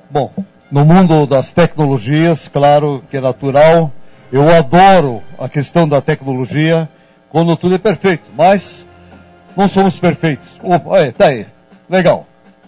Bom, no mundo das tecnologias, claro que é natural, eu adoro a questão da tecnologia quando tudo é perfeito, mas não somos perfeitos. Opa, tá aí, legal.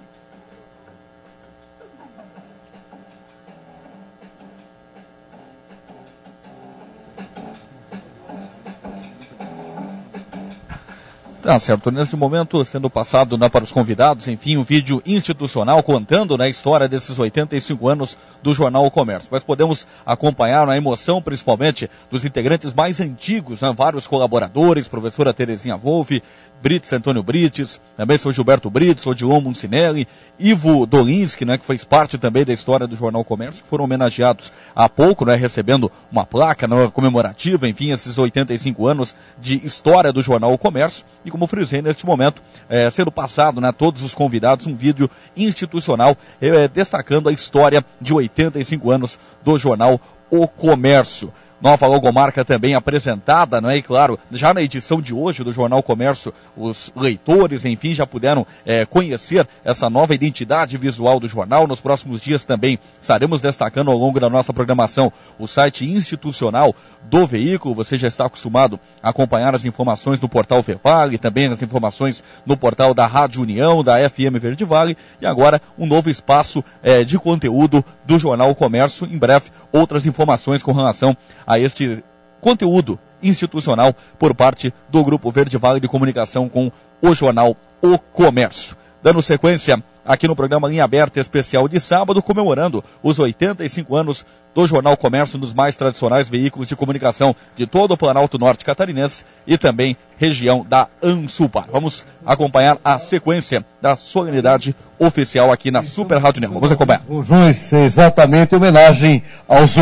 Tá certo, neste momento sendo passado para os convidados, enfim, um vídeo institucional contando a história desses 85 anos do Jornal O Comércio. Mas podemos acompanhar a emoção, principalmente, dos integrantes mais antigos, vários colaboradores, professora Terezinha Wolff, Brites, Antônio Brites, também sou Gilberto Brites, Odilon Muncinelli, Ivo Dolinski, que fez parte também da história do Jornal O Comércio, que foram homenageados há pouco, recebendo uma placa comemorativa, enfim, esses 85 anos de história do Jornal O Comércio. E como frisei neste momento, sendo passado, todos os convidados, um vídeo institucional destacando a história de 85 anos do Jornal O Comércio. Nova logomarca também apresentada, e claro, já na edição de hoje do Jornal Comércio, os leitores, enfim, já puderam conhecer essa nova identidade visual do jornal. Nos próximos dias também estaremos destacando ao longo da nossa programação o site institucional do veículo. Você já está acostumado a acompanhar as informações no portal Vevale, também as informações no portal da Rádio União, da FM Verde Vale, e agora um novo espaço de conteúdo do Jornal Comércio. Em breve, outras informações com relação a este conteúdo institucional por parte do Grupo Verde Vale de Comunicação com o Jornal O Comércio. Dando sequência aqui no programa Linha Aberta especial de sábado, comemorando os 85 anos do Jornal Comércio, um dos mais tradicionais veículos de comunicação de todo o Planalto Norte catarinense e também região da Ansulpar. Vamos acompanhar a sequência da solenidade oficial aqui na Super Rádio União. Vamos acompanhar. O Jones, exatamente em homenagem aos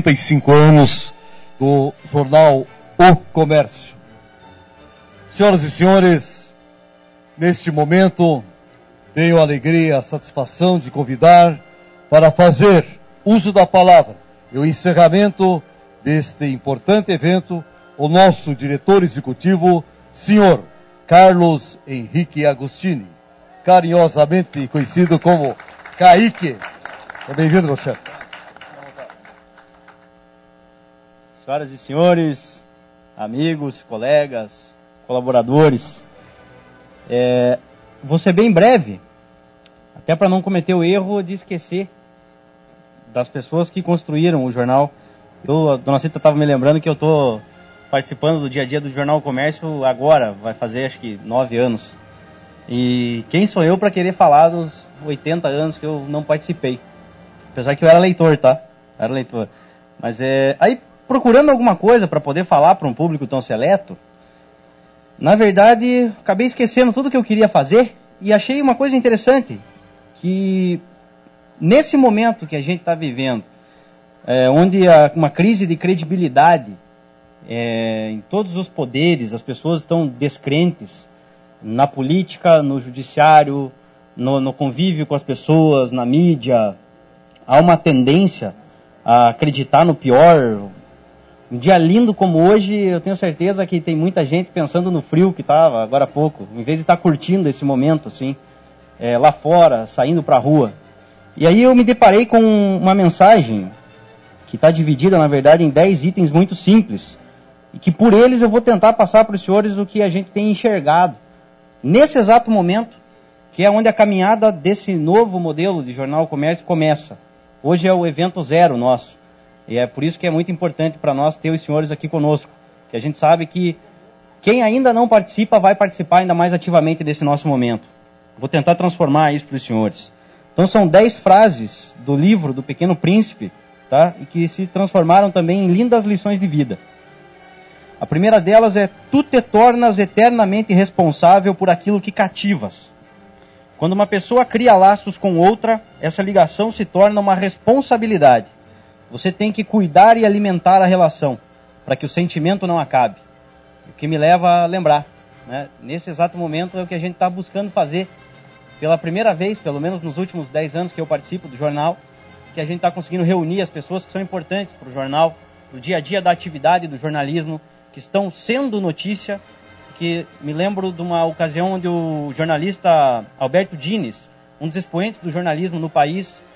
85 anos do Jornal O Comércio. Senhoras e senhores, neste momento tenho a alegria e a satisfação de convidar para fazer uso da palavra e o encerramento deste importante evento o nosso diretor executivo, senhor Carlos Henrique Agostini, carinhosamente conhecido como Kaique. Bem-vindo, meu chefe. Senhoras e senhores, amigos, colegas, colaboradores, vou ser bem breve, até para não cometer o erro de esquecer das pessoas que construíram o jornal. A dona Cita estava me lembrando que eu estou participando do dia a dia do Jornal Comércio agora, vai fazer acho que 9 anos. E quem sou eu para querer falar dos 80 anos que eu não participei? Apesar que eu era leitor, tá? Era leitor. Mas aí, procurando alguma coisa para poder falar para um público tão seleto, na verdade, acabei esquecendo tudo que eu queria fazer e achei uma coisa interessante, que nesse momento que a gente está vivendo, onde há uma crise de credibilidade em todos os poderes, as pessoas estão descrentes na política, no judiciário, no convívio com as pessoas, na mídia, há uma tendência a acreditar no pior. Um dia lindo como hoje, eu tenho certeza que tem muita gente pensando no frio que estava agora há pouco, em vez de estar curtindo esse momento, assim, lá fora, saindo para a rua. E aí eu me deparei com uma mensagem que está dividida, na verdade, em 10 itens muito simples, e que por eles eu vou tentar passar para os senhores o que a gente tem enxergado nesse exato momento, que é onde a caminhada desse novo modelo de Jornal Comércio começa. Hoje é o evento 0 nosso. E é por isso que é muito importante para nós ter os senhores aqui conosco, que a gente sabe que quem ainda não participa vai participar ainda mais ativamente desse nosso momento. Vou tentar transformar isso para os senhores. Então são 10 frases do livro do Pequeno Príncipe, tá? E que se transformaram também em lindas lições de vida. A primeira delas é: tu te tornas eternamente responsável por aquilo que cativas. Quando uma pessoa cria laços com outra, essa ligação se torna uma responsabilidade. Você tem que cuidar e alimentar a relação, para que o sentimento não acabe. O que me leva a lembrar, nesse exato momento é o que a gente está buscando fazer pela primeira vez, pelo menos nos últimos 10 anos que eu participo do jornal, que a gente está conseguindo reunir as pessoas que são importantes para o jornal, para o dia a dia da atividade do jornalismo, que estão sendo notícia, que me lembro de uma ocasião onde o jornalista Alberto Dines, um dos expoentes do jornalismo no país,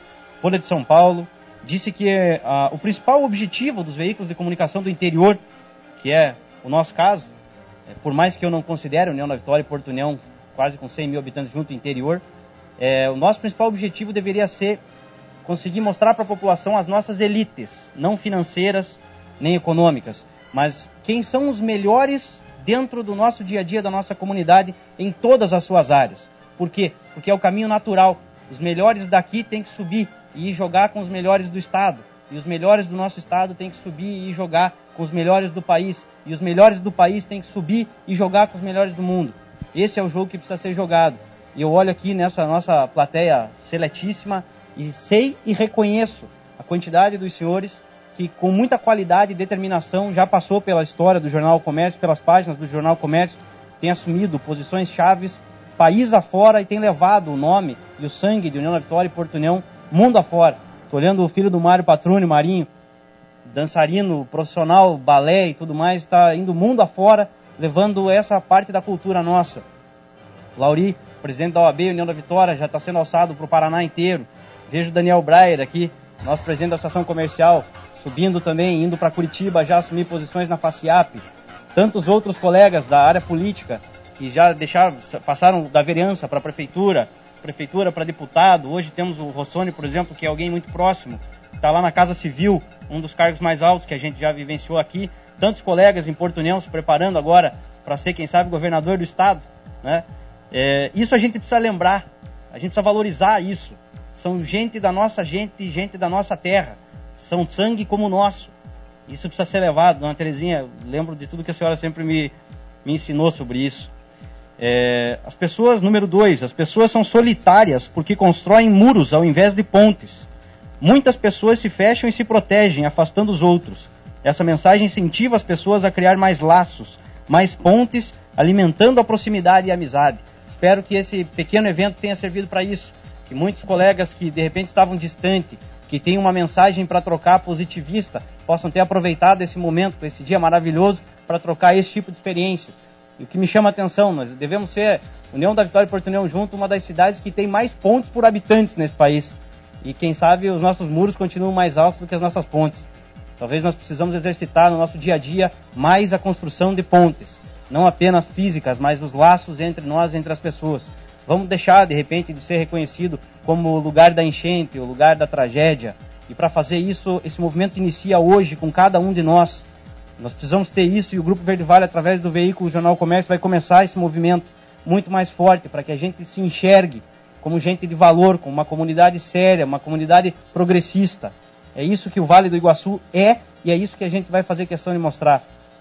Folha de São Paulo, disse que o principal objetivo dos veículos de comunicação do interior, que é o nosso caso, por mais que eu não considere União da Vitória e Porto União, quase com 100 mil habitantes junto ao interior, o nosso principal objetivo deveria ser conseguir mostrar para a população as nossas elites, não financeiras nem econômicas, mas quem são os melhores dentro do nosso dia a dia, da nossa comunidade, em todas as suas áreas. Por quê? Porque é o caminho natural. Os melhores daqui têm que subir e ir jogar com os melhores do estado. E os melhores do nosso estado têm que subir e ir jogar com os melhores do país. E os melhores do país têm que subir e jogar com os melhores do mundo. Esse é o jogo que precisa ser jogado. E eu olho aqui nessa nossa plateia seletíssima e sei e reconheço a quantidade dos senhores que com muita qualidade e determinação já passou pela história do Jornal Comércio, pelas páginas do Jornal Comércio, tem assumido posições chaves país afora e tem levado o nome e o sangue de União da Vitória e Porto União mundo afora. Estou olhando o filho do Mário Patrone, Marinho, dançarino, profissional, balé e tudo mais, está indo mundo afora, levando essa parte da cultura nossa. Lauri, presidente da OAB União da Vitória, já está sendo alçado para o Paraná inteiro. Vejo o Daniel Breyer aqui, nosso presidente da Associação Comercial, subindo também, indo para Curitiba, já assumir posições na FACIAP. Tantos outros colegas da área política que já passaram da vereança para a prefeitura para deputado. Hoje temos o Rossoni, por exemplo, que é alguém muito próximo, está lá na Casa Civil, um dos cargos mais altos que a gente já vivenciou aqui. Tantos colegas em Porto União se preparando agora para ser, quem sabe, governador do estado, né? Isso a gente precisa lembrar, a gente precisa valorizar isso. São gente da nossa terra, são sangue como o nosso. Isso precisa ser levado. Dona Terezinha, lembro de tudo que a senhora sempre me ensinou sobre isso. As pessoas, número 2, as pessoas são solitárias porque constroem muros ao invés de pontes. Muitas pessoas se fecham e se protegem, afastando os outros. Essa mensagem incentiva as pessoas a criar mais laços, mais pontes, alimentando a proximidade e a amizade. Espero que esse pequeno evento tenha servido para isso. Que muitos colegas que de repente estavam distantes, que têm uma mensagem para trocar positivista, possam ter aproveitado esse momento, esse dia maravilhoso, para trocar esse tipo de experiências. E o que me chama a atenção, nós devemos ser, União da Vitória e Porto União junto, uma das cidades que tem mais pontes por habitantes nesse país. E quem sabe os nossos muros continuam mais altos do que as nossas pontes. Talvez nós precisamos exercitar no nosso dia a dia mais a construção de pontes. Não apenas físicas, mas os laços entre nós, entre as pessoas. Vamos deixar, de repente, de ser reconhecido como o lugar da enchente, o lugar da tragédia. E para fazer isso, esse movimento inicia hoje com cada um de nós. Nós precisamos ter isso e o Grupo Verde Vale, através do veículo Jornal Comércio, vai começar esse movimento muito mais forte para que a gente se enxergue como gente de valor, como uma comunidade séria, uma comunidade progressista. É isso que o Vale do Iguaçu é e é isso que a gente vai fazer questão de mostrar.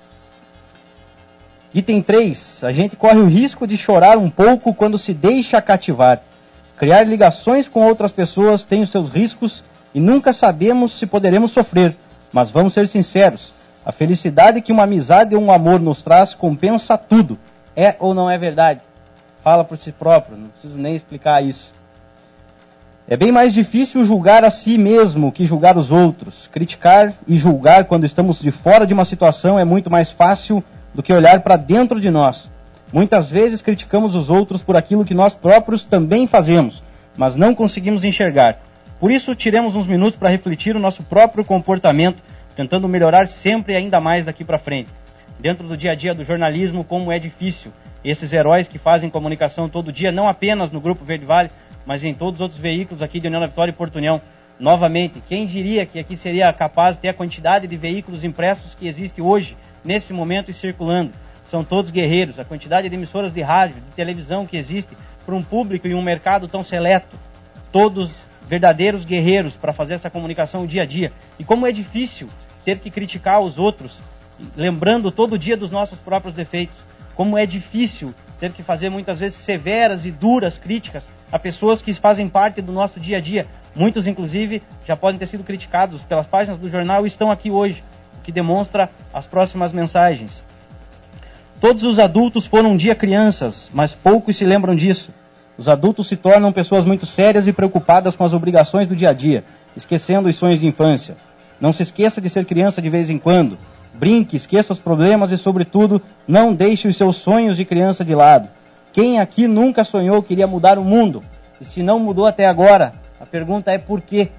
Item 3. A gente corre o risco de chorar um pouco quando se deixa cativar. Criar ligações com outras pessoas tem os seus riscos e nunca sabemos se poderemos sofrer. Mas vamos ser sinceros. A felicidade que uma amizade ou um amor nos traz compensa tudo. É ou não é verdade? Fala por si próprio, não preciso nem explicar isso. É bem mais difícil julgar a si mesmo que julgar os outros. Criticar e julgar quando estamos de fora de uma situação é muito mais fácil do que olhar para dentro de nós. Muitas vezes criticamos os outros por aquilo que nós próprios também fazemos, mas não conseguimos enxergar. Por isso, tiremos uns minutos para refletir o nosso próprio comportamento, tentando melhorar sempre ainda mais daqui para frente. Dentro do dia a dia do jornalismo, como é difícil. Esses heróis que fazem comunicação todo dia, não apenas no Grupo Verde Vale, mas em todos os outros veículos aqui de União da Vitória e Porto União. Novamente, quem diria que aqui seria capaz de ter a quantidade de veículos impressos que existe hoje, nesse momento e circulando? São todos guerreiros. A quantidade de emissoras de rádio, de televisão que existe para um público e um mercado tão seleto. Todos verdadeiros guerreiros para fazer essa comunicação dia a dia. E como é difícil ter que criticar os outros, lembrando todo dia dos nossos próprios defeitos. Como é difícil ter que fazer muitas vezes severas e duras críticas a pessoas que fazem parte do nosso dia a dia. Muitos, inclusive, já podem ter sido criticados pelas páginas do jornal e estão aqui hoje, o que demonstra as próximas mensagens. Todos os adultos foram um dia crianças, mas poucos se lembram disso. Os adultos se tornam pessoas muito sérias e preocupadas com as obrigações do dia a dia, esquecendo os sonhos de infância. Não se esqueça de ser criança de vez em quando. Brinque, esqueça os problemas e, sobretudo, não deixe os seus sonhos de criança de lado. Quem aqui nunca sonhou que iria mudar o mundo? E se não mudou até agora, a pergunta é por quê?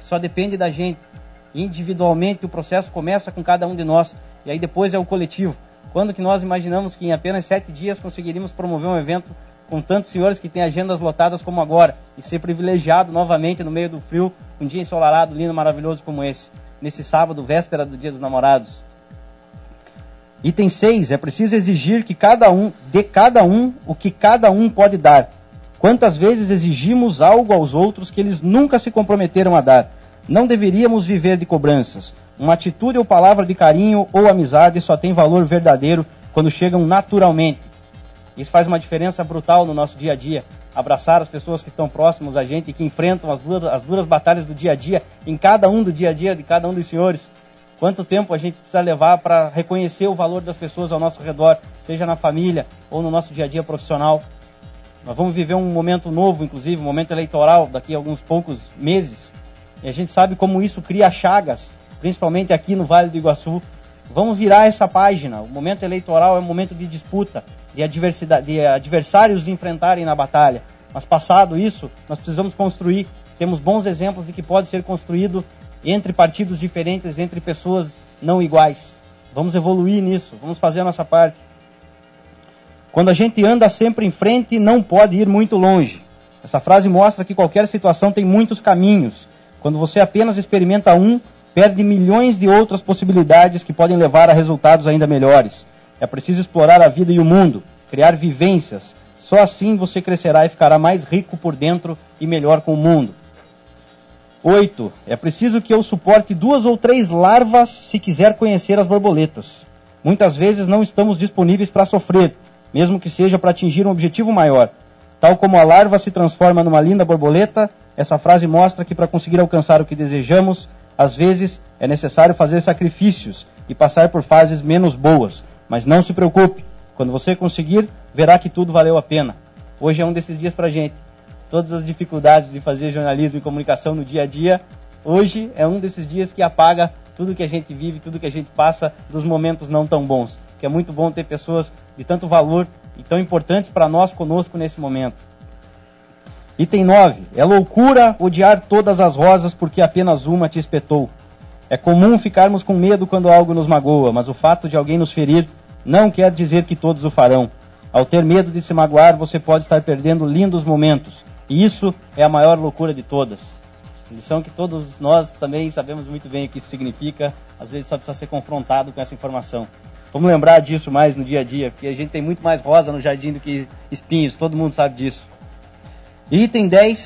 só depende da gente. Individualmente o processo começa com cada um de nós, e aí depois é o coletivo. Quando que nós imaginamos que em apenas 7 dias conseguiríamos promover um evento com tantos senhores que têm agendas lotadas como agora, e ser privilegiado novamente no meio do frio, um dia ensolarado, lindo, maravilhoso como esse, nesse sábado, véspera do Dia dos Namorados. Item 6, é preciso exigir que dê cada um o que cada um pode dar. Quantas vezes exigimos algo aos outros que eles nunca se comprometeram a dar? Não deveríamos viver de cobranças. Uma atitude ou palavra de carinho ou amizade só tem valor verdadeiro quando chegam naturalmente. Isso faz uma diferença brutal no nosso dia a dia. Abraçar as pessoas que estão próximas a gente e que enfrentam as duras batalhas do dia a dia, em cada um do dia a dia de cada um dos senhores. Quanto tempo a gente precisa levar para reconhecer o valor das pessoas ao nosso redor, seja na família ou no nosso dia a dia profissional. Nós vamos viver um momento novo, inclusive, um momento eleitoral, daqui a alguns poucos meses. E a gente sabe como isso cria chagas, principalmente aqui no Vale do Iguaçu. Vamos virar essa página. O momento eleitoral é um momento de disputa, de adversários enfrentarem na batalha. Mas passado isso, nós precisamos construir. Temos bons exemplos de que pode ser construído entre partidos diferentes, entre pessoas não iguais. Vamos evoluir nisso, vamos fazer a nossa parte. Quando a gente anda sempre em frente, não pode ir muito longe. Essa frase mostra que qualquer situação tem muitos caminhos. Quando você apenas experimenta um, perde milhões de outras possibilidades que podem levar a resultados ainda melhores. É preciso explorar a vida e o mundo, criar vivências. Só assim você crescerá e ficará mais rico por dentro e melhor com o mundo. 8. É preciso que eu suporte 2 ou 3 larvas se quiser conhecer as borboletas. Muitas vezes não estamos disponíveis para sofrer, mesmo que seja para atingir um objetivo maior. Tal como a larva se transforma numa linda borboleta, essa frase mostra que para conseguir alcançar o que desejamos, às vezes é necessário fazer sacrifícios e passar por fases menos boas. Mas não se preocupe, quando você conseguir, verá que tudo valeu a pena. Hoje é um desses dias para a gente. Todas as dificuldades de fazer jornalismo e comunicação no dia a dia, hoje é um desses dias que apaga tudo que a gente vive, tudo que a gente passa dos momentos não tão bons. Que é muito bom ter pessoas de tanto valor e tão importantes para nós conosco nesse momento. Item 9. É loucura odiar todas as rosas porque apenas uma te espetou. É comum ficarmos com medo quando algo nos magoa, mas o fato de alguém nos ferir não quer dizer que todos o farão. Ao ter medo de se magoar, você pode estar perdendo lindos momentos. E isso é a maior loucura de todas. Lição que todos nós também sabemos muito bem o que isso significa. Às vezes só precisa ser confrontado com essa informação. Vamos lembrar disso mais no dia a dia, porque a gente tem muito mais rosa no jardim do que espinhos. Todo mundo sabe disso. Item 10.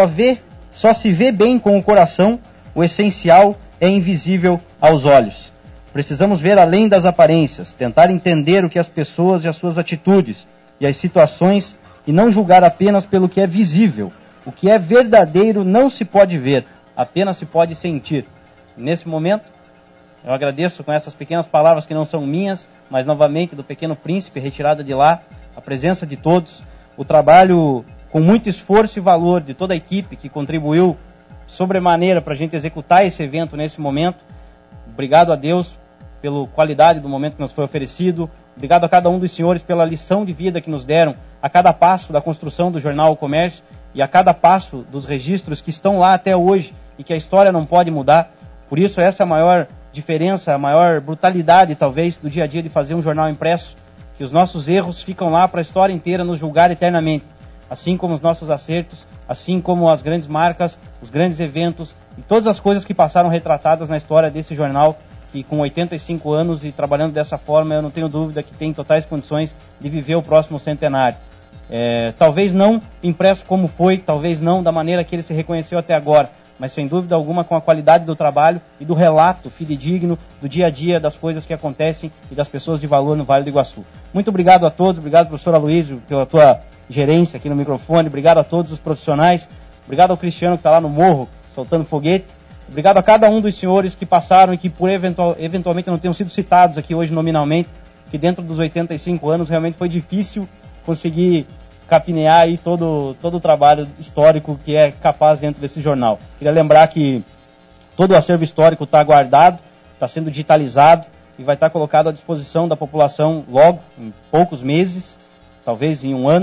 Só se vê bem com o coração. O essencial é invisível aos olhos. Precisamos ver além das aparências, tentar entender o que as pessoas e as suas atitudes e as situações e não julgar apenas pelo que é visível. O que é verdadeiro não se pode ver, apenas se pode sentir. E nesse momento, eu agradeço com essas pequenas palavras que não são minhas, mas novamente do Pequeno Príncipe, retirada de lá, a presença de todos, o trabalho com muito esforço e valor de toda a equipe que contribuiu sobremaneira para a gente executar esse evento nesse momento. Obrigado a Deus pela qualidade do momento que nos foi oferecido. Obrigado a cada um dos senhores pela lição de vida que nos deram a cada passo da construção do Jornal O Comércio e a cada passo dos registros que estão lá até hoje e que a história não pode mudar. Por isso essa é a maior diferença, a maior brutalidade talvez do dia a dia de fazer um jornal impresso, que os nossos erros ficam lá para a história inteira nos julgar eternamente, assim como os nossos acertos, assim como as grandes marcas, os grandes eventos e todas as coisas que passaram retratadas na história desse jornal, que com 85 anos e trabalhando dessa forma, eu não tenho dúvida que tem totais condições de viver o próximo centenário. Talvez não impresso como foi, talvez não da maneira que ele se reconheceu até agora, mas sem dúvida alguma com a qualidade do trabalho e do relato fidedigno do dia a dia, das coisas que acontecem e das pessoas de valor no Vale do Iguaçu. Muito obrigado a todos, obrigado professor Aloysio pela tua gerência aqui no microfone, obrigado a todos os profissionais, obrigado ao Cristiano que está lá no morro soltando foguete, obrigado a cada um dos senhores que passaram e que por eventualmente não tenham sido citados aqui hoje nominalmente, que dentro dos 85 anos realmente foi difícil conseguir capinear aí todo o trabalho histórico que é capaz dentro desse jornal. Queria lembrar que todo o acervo histórico está guardado, está sendo digitalizado e vai estar colocado à disposição da população logo, em poucos meses, talvez em um ano,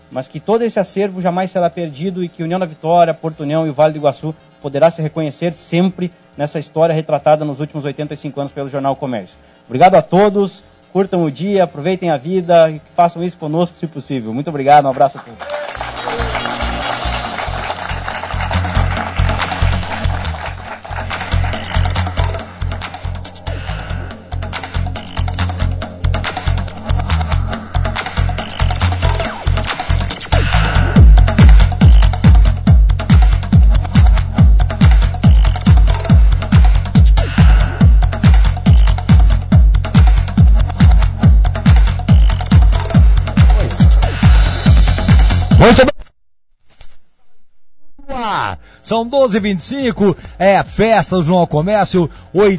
mas que todo esse acervo jamais será perdido e que União da Vitória, Porto União e o Vale do Iguaçu poderá se reconhecer sempre nessa história retratada nos últimos 85 anos pelo Jornal Comércio. Obrigado a todos, curtam o dia, aproveitem a vida e façam isso conosco se possível. Muito obrigado, um abraço a todos. São 12h25, é a festa do Jornal Comércio,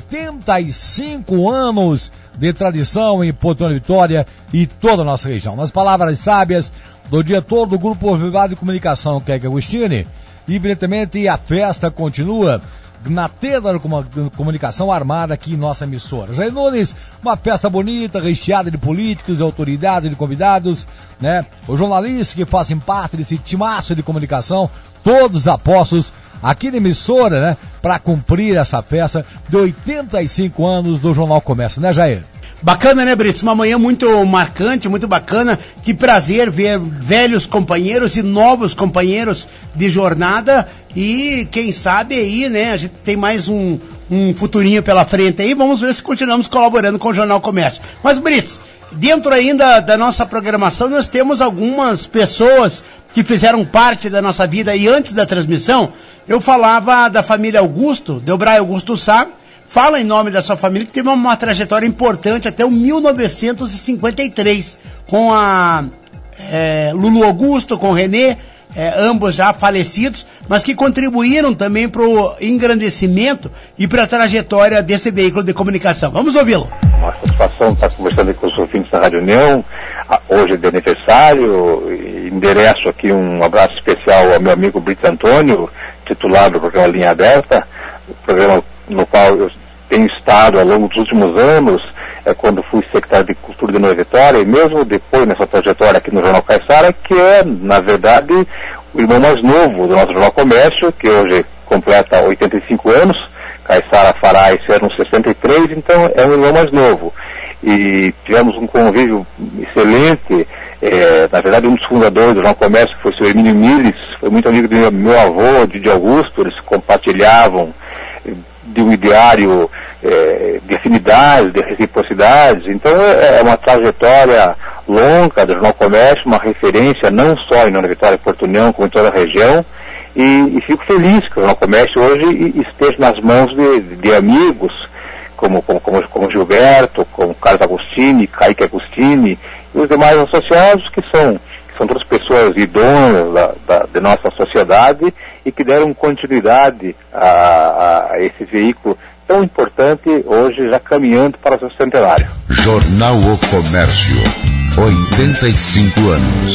85 anos de tradição em Porto União Vitória e toda a nossa região. Nas palavras sábias do diretor do Grupo Privado de Comunicação, Keck Agostini, evidentemente a festa continua na tenda da comunicação armada aqui em nossa emissora. Jair Nunes, uma festa bonita, recheada de políticos, de autoridades, de convidados, né? Os jornalistas que fazem parte desse timaço de comunicação, todos apostos aqui na emissora, né? Para cumprir essa festa de 85 anos do Jornal Comércio, né, Jair? Bacana, né, Brits? Uma manhã muito marcante, muito bacana. Que prazer ver velhos companheiros e novos companheiros de jornada. E quem sabe aí, né, a gente tem mais um futurinho pela frente aí. Vamos ver se continuamos colaborando com o Jornal Comércio. Mas, Brits, dentro ainda da nossa programação, nós temos algumas pessoas que fizeram parte da nossa vida. E antes da transmissão, eu falava da família Augusto, Delbray Augusto Sá. Fala em nome da sua família, que teve uma trajetória importante até o 1953, com a Lulu Augusto, com o Renê, ambos já falecidos, mas que contribuíram também para o engrandecimento e para a trajetória desse veículo de comunicação. Vamos ouvi-lo. Uma satisfação estar conversando com os ouvintes da Rádio União, hoje é de aniversário, endereço aqui um abraço especial ao meu amigo Brito Antônio, titular do programa Linha Aberta, o programa no qual eu tenho estado ao longo dos últimos anos, quando fui secretário de Cultura de Nova Vitória, e mesmo depois nessa trajetória aqui no Jornal Caiçara, que é, na verdade, o irmão mais novo do nosso Jornal Comércio, que hoje completa 85 anos, Caiçara fará esse ano 63, então é um irmão mais novo. E tivemos um convívio excelente, na verdade um dos fundadores do Jornal Comércio, que foi o senhor Hermínio Miles, foi muito amigo do meu avô, de Augusto, eles compartilhavam de um ideário de afinidades, de reciprocidades. Então é uma trajetória longa do Jornal Comércio, uma referência não só em Nova Vitória e Porto União, como em toda a região, e fico feliz que o Jornal Comércio hoje esteja nas mãos de amigos como Gilberto, como Carlos Agostini, Kaique Agostini e os demais associados que são todas pessoas idôneas da nossa sociedade e que deram continuidade a esse veículo tão importante, hoje já caminhando para o seu centenário. Jornal O Comércio, 85 anos.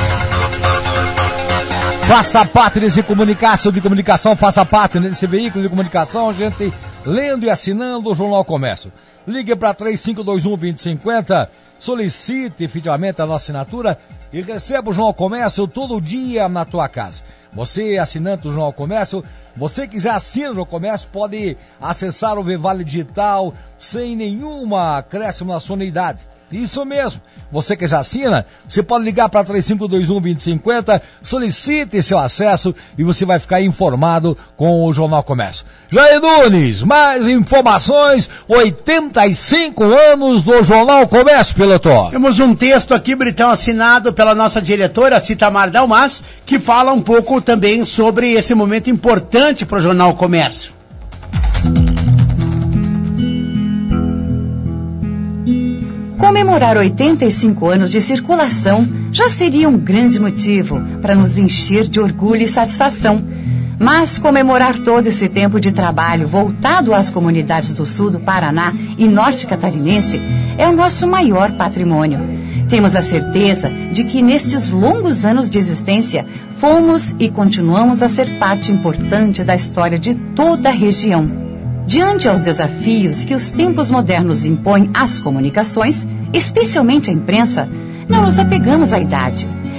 Faça parte desse comunicação, faça parte desse veículo de comunicação, gente lendo e assinando o Jornal Comércio. Ligue para 3521-2050, solicite efetivamente a nossa assinatura e receba o Jornal Comércio todo dia na tua casa. Você, assinante do Jornal Comércio, você que já assina o Jornal Comércio, pode acessar o Vale Digital sem nenhuma acréscimo na sua unidade. Isso mesmo, você que já assina, você pode ligar para 3521-2050, solicite seu acesso e você vai ficar informado com o Jornal Comércio. Jair Nunes, mais informações, 85 anos do Jornal Comércio, piloto. Temos um texto aqui, Britão, assinado pela nossa diretora, Citamar Dalmas, que fala um pouco também sobre esse momento importante para o Jornal Comércio. Comemorar 85 anos de circulação já seria um grande motivo para nos encher de orgulho e satisfação. Mas comemorar todo esse tempo de trabalho voltado às comunidades do sul do Paraná e norte catarinense é o nosso maior patrimônio. Temos a certeza de que nestes longos anos de existência fomos e continuamos a ser parte importante da história de toda a região. Diante aos desafios que os tempos modernos impõem às comunicações, especialmente à imprensa, não nos apegamos à idade,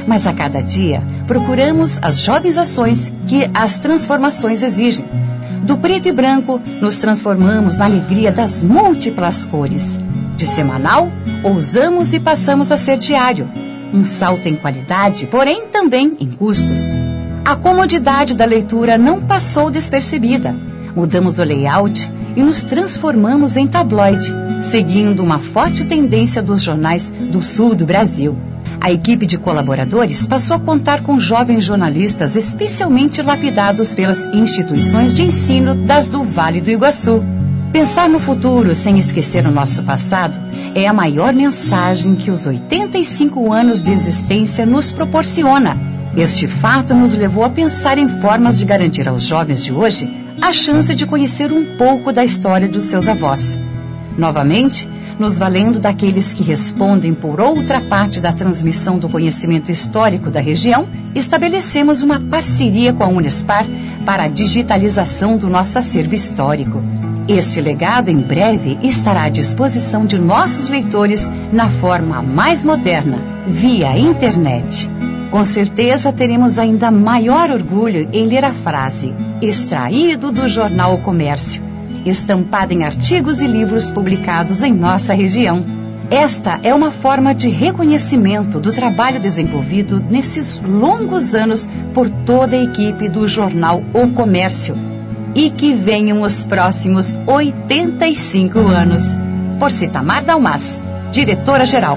Mas a cada dia, procuramos as jovens ações que as transformações exigem. Do preto e branco, nos transformamos na alegria das múltiplas cores. De semanal, ousamos e passamos a ser diário. Um salto em qualidade, porém também em custos. A comodidade da leitura não passou despercebida. Mudamos o layout e nos transformamos em tabloide, seguindo uma forte tendência dos jornais do sul do Brasil. A equipe de colaboradores passou a contar com jovens jornalistas especialmente lapidados pelas instituições de ensino das do Vale do Iguaçu. Pensar no futuro sem esquecer o nosso passado é a maior mensagem que os 85 anos de existência nos proporciona. Este fato nos levou a pensar em formas de garantir aos jovens de hoje a chance de conhecer um pouco da história dos seus avós. Novamente, nos valendo daqueles que respondem por outra parte da transmissão do conhecimento histórico da região, estabelecemos uma parceria com a Unespar para a digitalização do nosso acervo histórico. Este legado em breve estará à disposição de nossos leitores na forma mais moderna, via internet. Com certeza teremos ainda maior orgulho em ler a frase extraído do jornal O Comércio, estampada em artigos e livros publicados em nossa região. Esta é uma forma de reconhecimento do trabalho desenvolvido nesses longos anos por toda a equipe do jornal O Comércio. E que venham os próximos 85 anos. Por Citamar Dalmas, diretora-geral.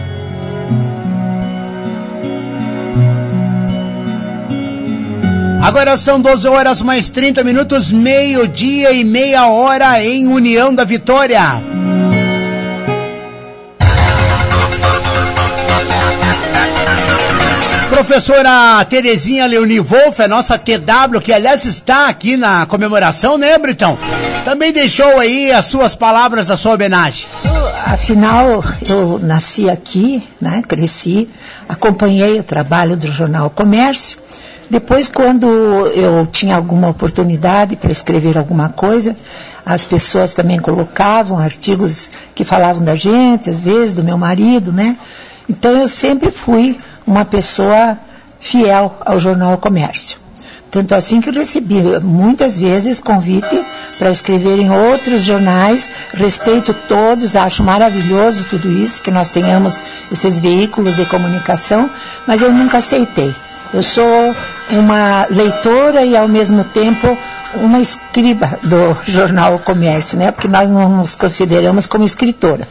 Agora são 12 horas mais 30 minutos, meio-dia e meia hora em União da Vitória. Professora Terezinha Leoni Wolff, a nossa TW, que aliás está aqui na comemoração, né, Britão? Também deixou aí as suas palavras, a sua homenagem. Afinal, eu nasci aqui, né, cresci, acompanhei o trabalho do Jornal Comércio. Depois, quando eu tinha alguma oportunidade para escrever alguma coisa, as pessoas também colocavam artigos que falavam da gente, às vezes do meu marido, né? Então eu sempre fui uma pessoa fiel ao Jornal Comércio. Tanto assim que eu recebi muitas vezes convite para escrever em outros jornais, respeito todos, acho maravilhoso tudo isso, que nós tenhamos esses veículos de comunicação, mas eu nunca aceitei. Eu sou uma leitora e ao mesmo tempo uma escriba do Jornal Comércio, né? Porque nós não nos consideramos como escritora.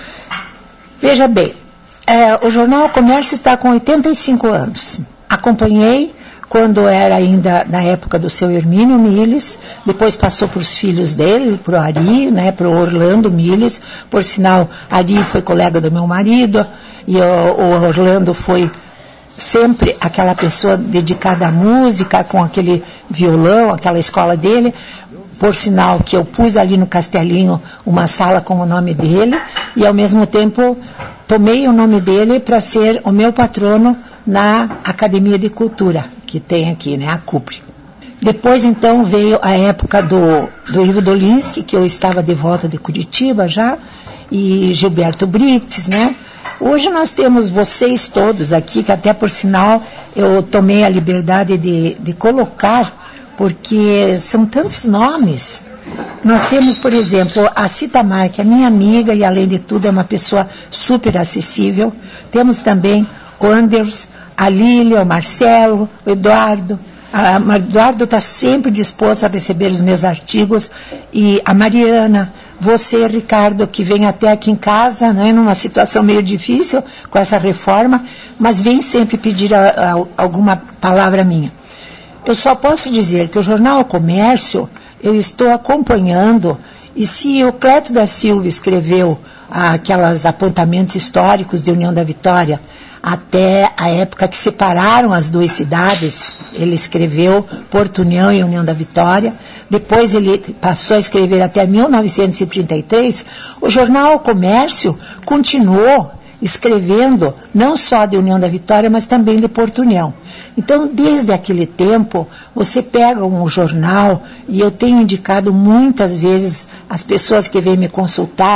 Veja bem, o Jornal Comércio está com 85 anos. Acompanhei quando era ainda na época do seu Hermínio Miles, depois passou para os filhos dele, para o Ari, né, para o Orlando Miles. Por sinal, Ari foi colega do meu marido e o Orlando foi sempre aquela pessoa dedicada à música, com aquele violão, aquela escola dele. Por sinal que eu pus ali no Castelinho uma sala com o nome dele e ao mesmo tempo tomei o nome dele para ser o meu patrono na Academia de Cultura, que tem aqui, né, a CUPRE. Depois então veio a época do Ivo Dolinski, que eu estava de volta de Curitiba já, e Gilberto Brites, né? Hoje nós temos vocês todos aqui, que até por sinal eu tomei a liberdade de colocar, porque são tantos nomes. Nós temos, por exemplo, a Citamar, que é minha amiga e além de tudo é uma pessoa super acessível. Temos também o Anders, a Lília, o Marcelo, o Eduardo. O Eduardo está sempre disposto a receber os meus artigos. E a Mariana, você, Ricardo, que vem até aqui em casa, né, numa situação meio difícil com essa reforma, mas vem sempre pedir alguma palavra minha. Eu só posso dizer que o Jornal Comércio, eu estou acompanhando, e se o Cleto da Silva escreveu aqueles apontamentos históricos de União da Vitória, até a época que separaram as duas cidades, ele escreveu Porto União e União da Vitória, depois ele passou a escrever até 1933, o Jornal Comércio continuou escrevendo não só de União da Vitória, mas também de Porto União. Então, desde aquele tempo, você pega um jornal, e eu tenho indicado muitas vezes as pessoas que vêm me consultar,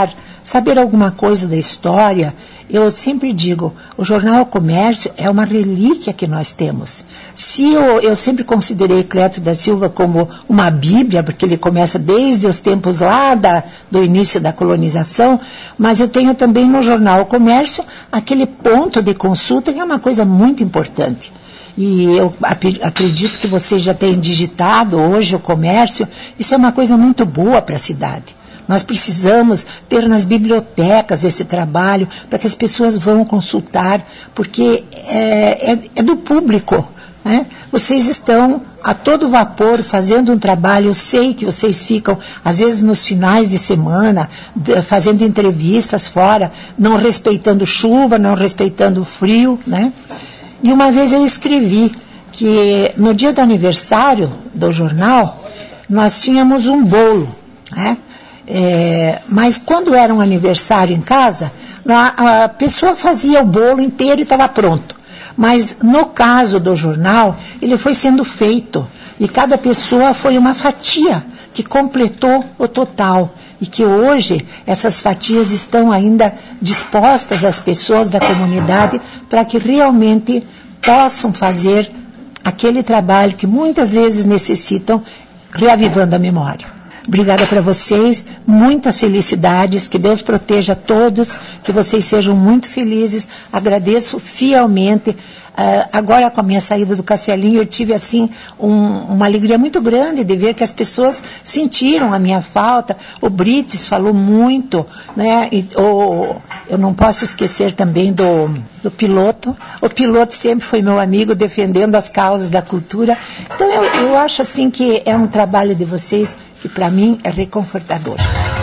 saber alguma coisa da história. Eu sempre digo, o Jornal O Comércio é uma relíquia que nós temos. Se eu sempre considerei Cleto da Silva como uma bíblia, porque ele começa desde os tempos lá do início da colonização, mas eu tenho também no Jornal O Comércio aquele ponto de consulta que é uma coisa muito importante. E eu acredito que vocês já tenham digitado hoje o comércio, isso é uma coisa muito boa para a cidade. Nós precisamos ter nas bibliotecas esse trabalho para que as pessoas vão consultar, porque é do público, né? Vocês estão a todo vapor fazendo um trabalho. Eu sei que vocês ficam, às vezes nos finais de semana, fazendo entrevistas fora, não respeitando chuva, não respeitando frio, né? E uma vez eu escrevi que no dia do aniversário do jornal, nós tínhamos um bolo, né? Mas quando era um aniversário em casa, a pessoa fazia o bolo inteiro e estava pronto. Mas no caso do jornal, ele foi sendo feito. E cada pessoa foi uma fatia que completou o total. E que hoje essas fatias estão ainda dispostas às pessoas da comunidade para que realmente possam fazer aquele trabalho que muitas vezes necessitam, reavivando a memória. Obrigada para vocês, muitas felicidades, que Deus proteja todos, que vocês sejam muito felizes. Agradeço fielmente. Agora, com a minha saída do Castelinho, eu tive assim uma alegria muito grande de ver que as pessoas sentiram a minha falta. O Brites falou muito, né? Eu não posso esquecer também do piloto. O piloto sempre foi meu amigo, defendendo as causas da cultura. Então eu acho assim que é um trabalho de vocês que para mim é reconfortador.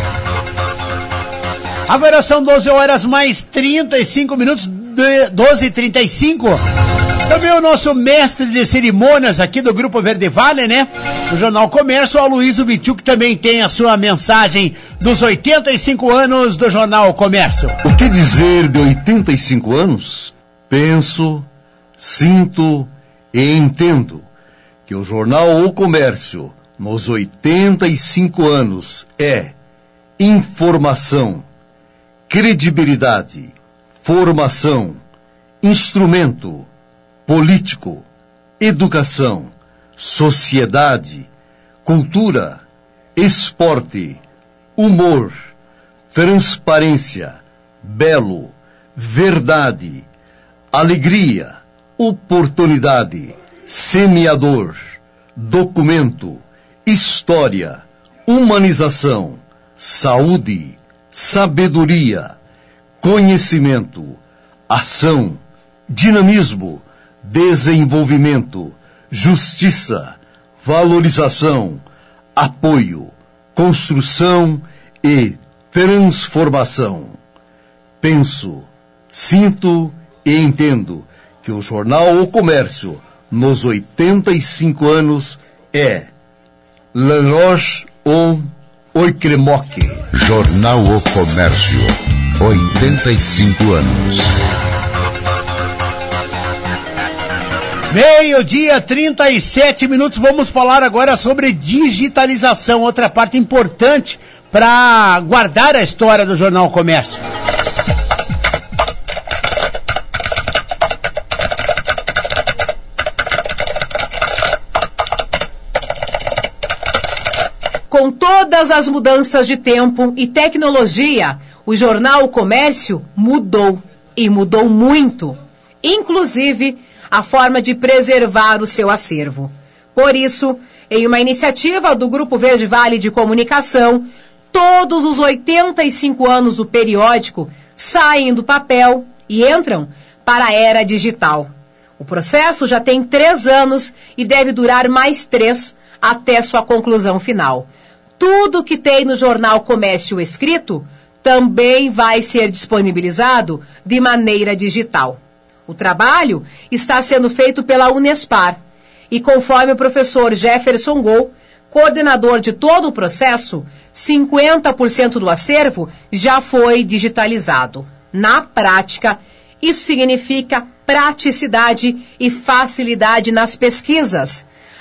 Agora são 12 horas mais 35 minutos, 12h35. Também o nosso mestre de cerimônias aqui do Grupo Verde Vale, né? Do Jornal Comércio, o Aloysio Bitchuc, que também tem a sua mensagem dos 85 anos do Jornal Comércio. O que dizer de 85 anos? Penso, sinto e entendo que o Jornal O Comércio, nos 85 anos, é informação, credibilidade, formação, instrumento, político, educação, sociedade, cultura, esporte, humor, transparência, belo, verdade, alegria, oportunidade, semeador, documento, história, humanização, saúde, sabedoria, conhecimento, ação, dinamismo, desenvolvimento, justiça, valorização, apoio, construção e transformação. Penso, sinto e entendo que o Jornal O Comércio, nos 85 anos, é Lanroche on Oikremoque. Jornal O Comércio, 85 anos. Meio-dia, 37 minutos. Vamos falar agora sobre digitalização, outra parte importante para guardar a história do Jornal Comércio. Com todas as mudanças de tempo e tecnologia, o Jornal Comércio mudou, e mudou muito, inclusive a forma de preservar o seu acervo. Por isso, em uma iniciativa do Grupo Verde Vale de Comunicação, todos os 85 anos do periódico saem do papel e entram para a era digital. O processo já tem 3 anos e deve durar mais 3 até sua conclusão final. Tudo que tem no Jornal Comércio escrito também vai ser disponibilizado de maneira digital. O trabalho está sendo feito pela Unespar e, conforme o professor Jefferson Gol, coordenador de todo o processo, 50% do acervo já foi digitalizado. Na prática, isso significa praticidade e facilidade nas pesquisas.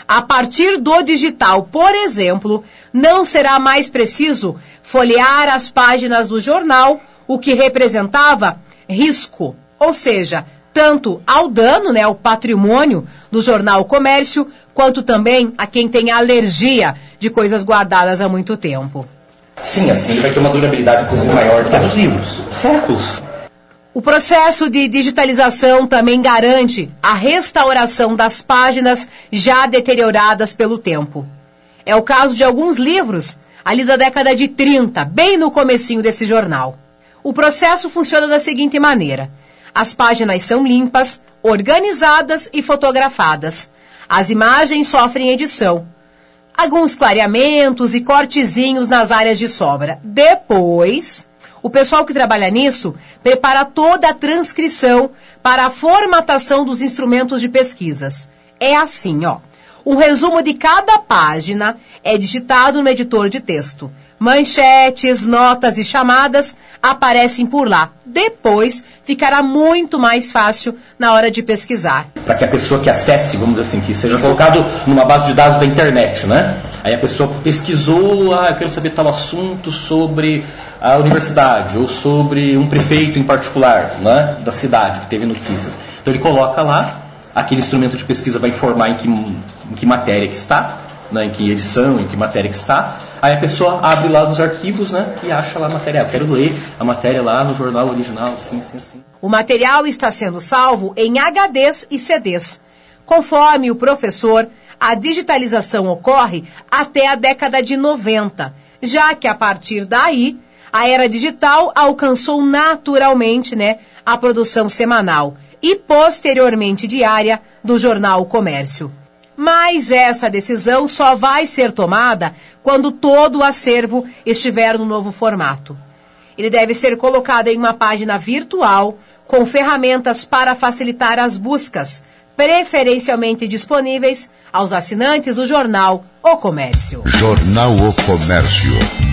A partir do digital, por exemplo, não será mais preciso folhear as páginas do jornal, o que representava risco, ou seja, tanto ao dano, ao patrimônio do Jornal O Comércio, quanto também a quem tem alergia de coisas guardadas há muito tempo. Sim, assim ele vai ter uma durabilidade, inclusive, maior do que os livros. Séculos. O processo de digitalização também garante a restauração das páginas já deterioradas pelo tempo. É o caso de alguns livros, ali da década de 30, bem no comecinho desse jornal. O processo funciona da seguinte maneira. As páginas são limpas, organizadas e fotografadas. As imagens sofrem edição. Alguns clareamentos e cortezinhos nas áreas de sobra. Depois, o pessoal que trabalha nisso prepara toda a transcrição para a formatação dos instrumentos de pesquisas. É assim, Um resumo de cada página é digitado no editor de texto. Manchetes, notas e chamadas aparecem por lá. Depois, ficará muito mais fácil na hora de pesquisar. Para que a pessoa que acesse, vamos dizer assim, que seja colocado numa base de dados da internet, né? Aí a pessoa pesquisou, eu quero saber tal assunto sobre a universidade, ou sobre um prefeito em particular, né? Da cidade, que teve notícias. Então ele coloca lá, aquele instrumento de pesquisa vai informar em que matéria que está, né, em que edição, em que matéria que está. Aí a pessoa abre lá nos arquivos, né, e acha lá a matéria. Eu quero ler a matéria lá no jornal original, assim. O material está sendo salvo em HDs e CDs. Conforme o professor, a digitalização ocorre até a década de 90, já que a partir daí, a era digital alcançou naturalmente, a produção semanal e posteriormente diária do Jornal O Comércio. Mas essa decisão só vai ser tomada quando todo o acervo estiver no novo formato. Ele deve ser colocado em uma página virtual com ferramentas para facilitar as buscas, preferencialmente disponíveis aos assinantes do Jornal O Comércio. Jornal O Comércio,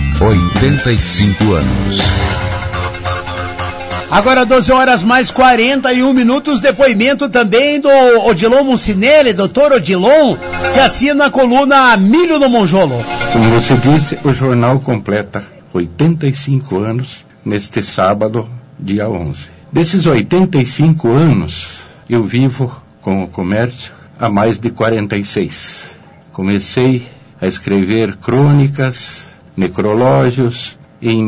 85 anos. Agora 12 horas mais 41 minutos, depoimento também do Odilon Mucinelli, doutor Odilon, que assina a coluna Milho no Monjolo. Como você disse, o jornal completa 85 anos neste sábado, dia 11. Desses 85 anos, eu vivo com o comércio há mais de 46. Comecei a escrever crônicas, necrológios em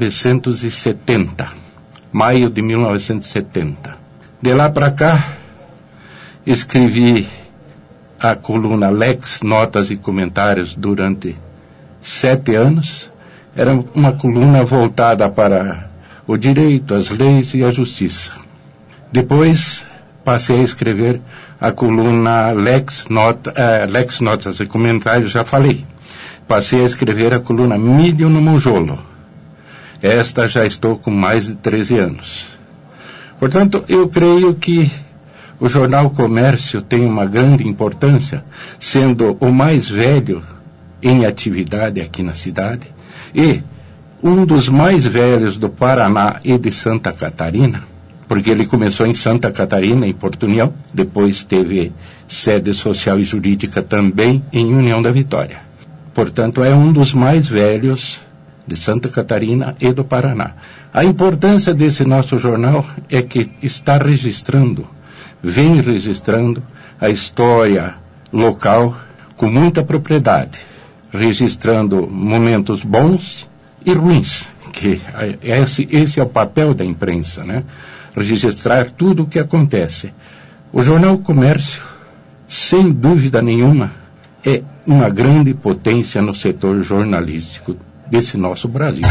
1970. Maio de 1970. De lá para cá, escrevi a coluna Lex, Notas e Comentários durante 7 anos. Era uma coluna voltada para o direito, as leis e a justiça. Depois, passei a escrever a coluna Lex, Notas e Comentários, já falei. Passei a escrever a coluna Milho no Monjolo. Esta já estou com mais de 13 anos. Portanto, eu creio que o Jornal Comércio tem uma grande importância, sendo o mais velho em atividade aqui na cidade e um dos mais velhos do Paraná e de Santa Catarina, porque ele começou em Santa Catarina, em Porto União, depois teve sede social e jurídica também em União da Vitória. Portanto, é um dos mais velhos de Santa Catarina e do Paraná. A importância desse nosso jornal é que está vem registrando a história local com muita propriedade, registrando momentos bons e ruins, que esse é o papel da imprensa, registrar tudo o que acontece. O Jornal Comércio, sem dúvida nenhuma, é uma grande potência no setor jornalístico desse nosso Brasil.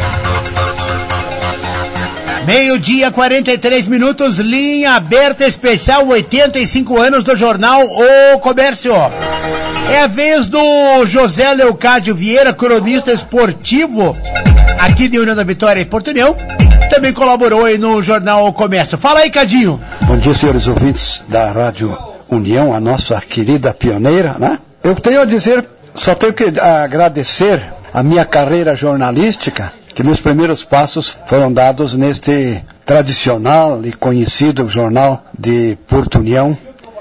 Meio-dia, 43 minutos, linha aberta especial, 85 anos do Jornal O Comércio. É a vez do José Leocádio Vieira, cronista esportivo aqui de União da Vitória e Porto União. Também colaborou aí no Jornal O Comércio. Fala aí, Cadinho. Bom dia, senhores ouvintes da Rádio União, a nossa querida pioneira, Eu tenho a dizer, só tenho que agradecer a minha carreira jornalística, que meus primeiros passos foram dados neste tradicional e conhecido jornal de Porto União,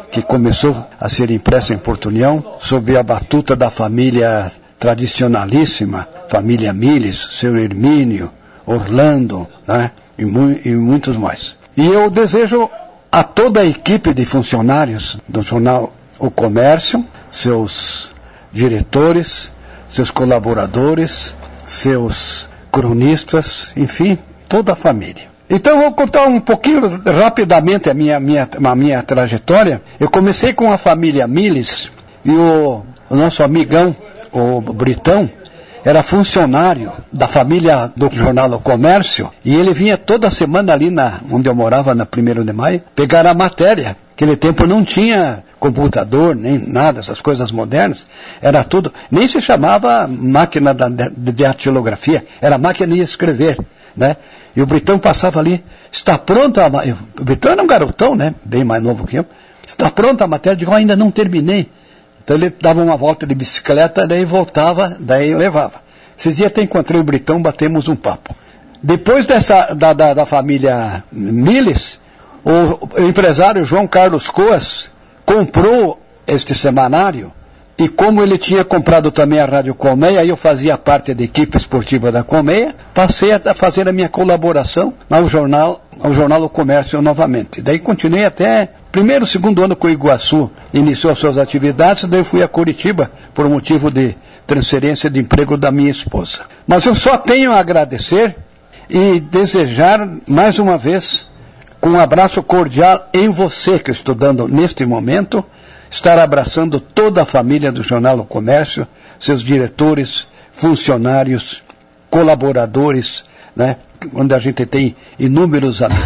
que começou a ser impressa em Porto União, sob a batuta da família tradicionalíssima, família Miles, seu Hermínio, Orlando, né? E muitos mais. E eu desejo a toda a equipe de funcionários do jornal O Comércio, seus diretores, seus colaboradores, seus cronistas, enfim, toda a família. Então eu vou contar um pouquinho rapidamente a minha trajetória. Eu comecei com a família Miles e o nosso amigão, o Britão, era funcionário da família do jornal O Comércio, e ele vinha toda semana ali onde eu morava, na 1º de Maio, pegar a matéria. Naquele tempo não tinha computador, nem nada, essas coisas modernas, era tudo, nem se chamava máquina de datilografia, era máquina de escrever, né? E o Britão passava ali, está pronta o Britão era um garotão, né? Bem mais novo que eu. Está pronta a matéria? Eu digo, ainda não terminei. Então ele dava uma volta de bicicleta, daí voltava, daí levava. Esses dias até encontrei o Britão, batemos um papo. Depois da família Miles, o empresário João Carlos Coas comprou este semanário, e como ele tinha comprado também a Rádio Colmeia, eu fazia parte da equipe esportiva da Colmeia, passei a fazer a minha colaboração ao jornal O Comércio novamente. Daí continuei até primeiro, segundo ano que o Iguaçu iniciou as suas atividades, daí eu fui a Curitiba por motivo de transferência de emprego da minha esposa. Mas eu só tenho a agradecer e desejar mais uma vez, com um abraço cordial em você que eu estou dando neste momento, estar abraçando toda a família do Jornal O Comércio, seus diretores, funcionários, colaboradores, né, onde a gente tem inúmeros amigos.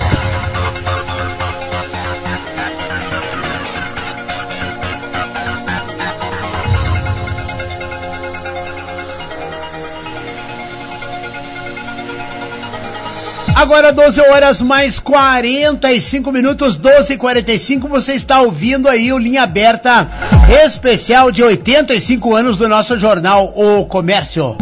Agora 12 horas mais 45 minutos, 12h45, você está ouvindo aí o Linha Aberta especial de 85 anos do nosso jornal O Comércio.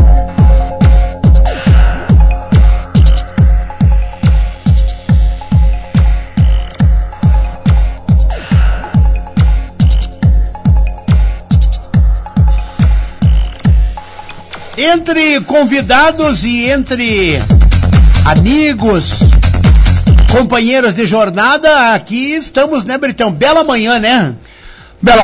Entre convidados e entre amigos, companheiros de jornada, aqui estamos, né, Britão? Bela manhã, né? Bela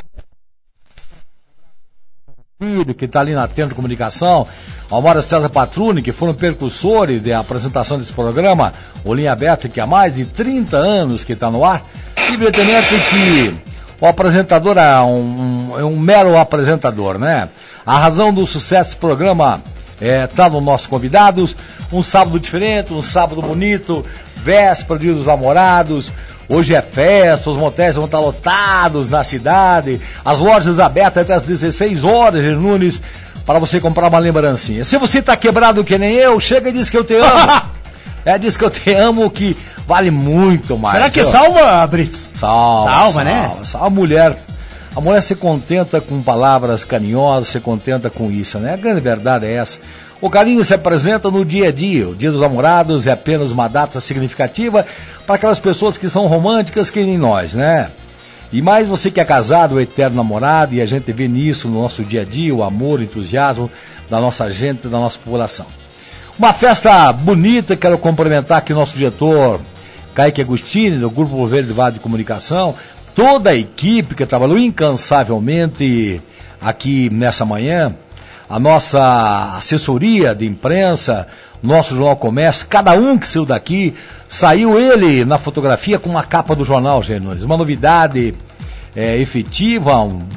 que está ali na Tenda de Comunicação, Almora César Patruni, que foram percursores da apresentação desse programa, o Linha Aberta, que há mais de 30 anos que está no ar, e evidentemente que o apresentador é um mero apresentador, né? A razão do sucesso desse programa está nos nossos convidados. Um sábado diferente, um sábado bonito, véspera, dia dos namorados. Hoje é festa, os motéis vão estar lotados na cidade, as lojas abertas até as 16 horas, Nunes, para você comprar uma lembrancinha. Se você está quebrado que nem eu, chega e diz que eu te amo. Diz que eu te amo, que vale muito mais. Será que salva, Brits? Salva, né? A mulher se contenta com palavras carinhosas, se contenta com isso, né? A grande verdade é essa. O carinho se apresenta no dia a dia. O Dia dos Namorados é apenas uma data significativa para aquelas pessoas que são românticas que nem nós, né? E mais você que é casado, o eterno namorado, e a gente vê nisso no nosso dia a dia, o amor, o entusiasmo da nossa gente, da nossa população. Uma festa bonita, quero cumprimentar aqui o nosso diretor Kaique Agostini, do Grupo Verde Vale de Comunicação, toda a equipe que trabalhou incansavelmente aqui nessa manhã, a nossa assessoria de imprensa, nosso Jornal Comércio, cada um que saiu daqui, saiu ele na fotografia com uma capa do jornal, Nunes, uma novidade efetiva,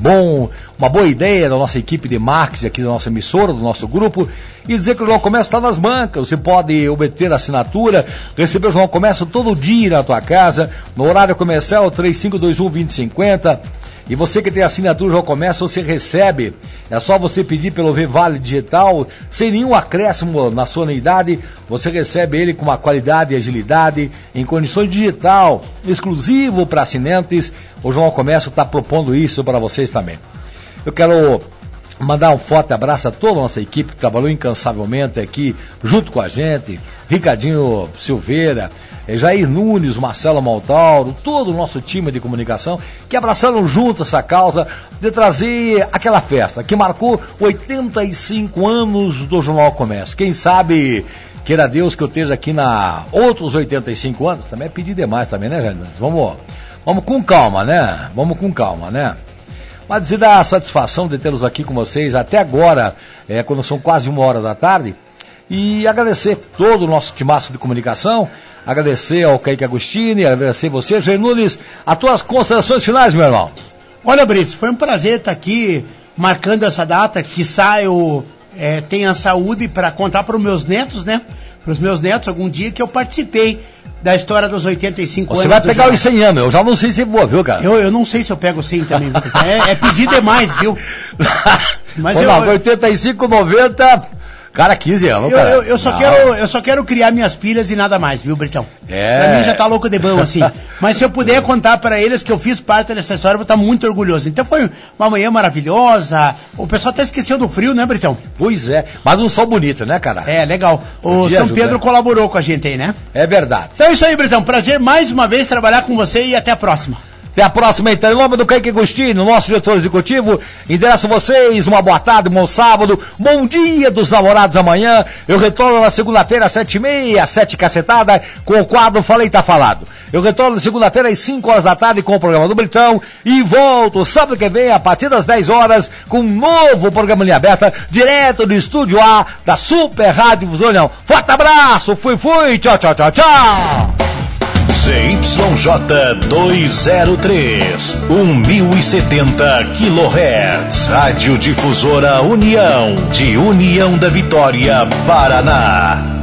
uma boa ideia da nossa equipe de marketing aqui da nossa emissora, do nosso grupo, e dizer que o Jornal Comércio está nas bancas. Você pode obter a assinatura, receber o Jornal Comércio todo dia na tua casa, no horário comercial 3521-2050. E você que tem assinatura do Jornal Comércio, você recebe, é só você pedir pelo V-Vale Digital, sem nenhum acréscimo na sua anuidade, você recebe ele com uma qualidade e agilidade, em condições digital, exclusivo para assinantes. O Jornal Comércio está propondo isso para vocês também. Eu quero Mandar um forte abraço a toda a nossa equipe que trabalhou incansavelmente aqui junto com a gente, Ricardinho Silveira, Jair Nunes, Marcelo Maltauro, todo o nosso time de comunicação que abraçaram junto essa causa de trazer aquela festa que marcou 85 anos do Jornal Comércio. Quem sabe, queira Deus que eu esteja aqui na outros 85 anos, também é pedir demais também, né, Jair Nunes? Vamos com calma, né? Vamos com calma, né? Mas dizer da satisfação de tê-los aqui com vocês até agora, quando são quase 1h da tarde, e agradecer todo o nosso timaço de comunicação, agradecer ao Kaique Agostini, agradecer você, Jair Nunes, as tuas considerações finais, meu irmão. Olha, Brice, foi um prazer estar aqui marcando essa data, quiçá eu tenha saúde para contar para os meus netos, né? Para os meus netos, algum dia que eu participei da história dos 85 anos. Você vai pegar os 100 anos, eu já não sei se é boa, viu, cara? Eu não sei se eu pego 100 também, é pedir demais, viu? Mas não, 85, 90... Cara, 15 anos, cara. Eu só quero criar minhas filhas e nada mais, viu, Britão? Pra mim já tá louco de bom, assim. Mas se eu puder contar pra eles que eu fiz parte dessa história, eu vou estar muito orgulhoso. Então foi uma manhã maravilhosa. O pessoal até esqueceu do frio, né, Britão? Pois é, mas um sol bonito, né, cara? Legal. O São Pedro colaborou com a gente aí, né? É verdade. Então é isso aí, Britão. Prazer mais uma vez trabalhar com você e até a próxima. Até a próxima, então. Em nome do Kaique Agostini, nosso diretor executivo, endereço a vocês uma boa tarde, um bom sábado, bom dia dos namorados amanhã. Eu retorno na segunda-feira, às 7h30, 7 cacetada, com o quadro Falei Tá Falado. Eu retorno na segunda-feira, às 5h da tarde, com o programa do Britão, e volto sábado que vem, a partir das 10 horas, com um novo programa Linha Aberta, direto do Estúdio A, da Super Rádio União. Forte abraço, fui, tchau, tchau, tchau, tchau. ZYJ 203, 1070 kHz, Rádio Difusora União, de União da Vitória, Paraná.